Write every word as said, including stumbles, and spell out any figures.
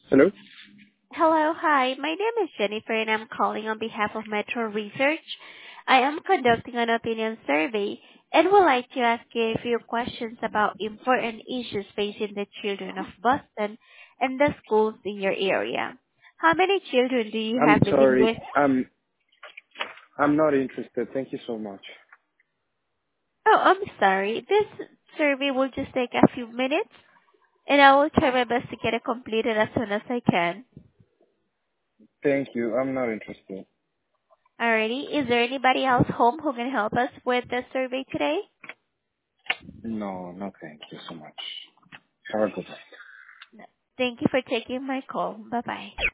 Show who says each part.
Speaker 1: Hello?
Speaker 2: Hello. Hi. My name is Jennifer, and I'm calling on behalf of Metro Research. I am conducting an opinion survey and would like to ask you a few questions about important issues facing the children of Boston and the schools in your area. How many children do you
Speaker 1: I'm
Speaker 2: have living
Speaker 1: sorry.
Speaker 2: with?
Speaker 1: I'm I'm not interested. Thank you so much.
Speaker 2: Oh, I'm sorry. This survey will just take a few minutes, and I will try my best to get it completed as soon as I can.
Speaker 1: Thank you. I'm not interested.
Speaker 2: Alrighty. Is there anybody else home who can help us with the survey today?
Speaker 1: No, no, thank you so much. Have a good day.
Speaker 2: Thank you for taking my call. Bye-bye.